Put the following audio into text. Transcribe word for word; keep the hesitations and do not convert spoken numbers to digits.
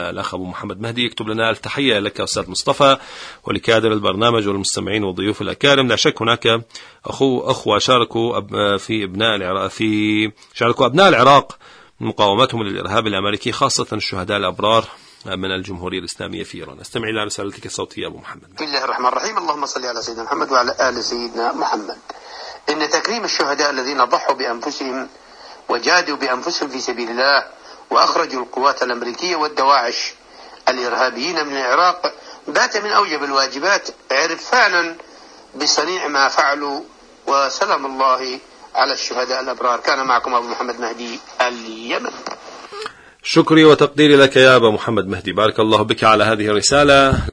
الأخ أبو محمد مهدي يكتب لنا: التحية لك أستاذ مصطفى ولكادر البرنامج والمستمعين والضيوف الأكارم. لا شك هناك أخو أخوة شاركوا في أبناء العراق في شاركوا أبناء العراق مقاومتهم للإرهاب الأمريكي، خاصة الشهداء الأبرار من الجمهورية الإسلامية في إيران. استمع إلى رسالتك الصوتية أبو محمد. بسم الله الرحمن الرحيم. اللهم صل على سيدنا محمد وعلى آل سيدنا محمد. إن تكريم الشهداء الذين ضحوا بأنفسهم وجادوا بأنفسهم في سبيل الله وأخرجوا القوات الأمريكية والدواعش الإرهابيين من العراق بات من أوجب الواجبات عرفانا بصنيع ما فعلوا، وسلام الله على الشهداء الأبرار. كان معكم أبو محمد مهدي اليمن. شكري وتقديري لك يا أبا محمد مهدي، بارك الله بك على هذه الرسالة.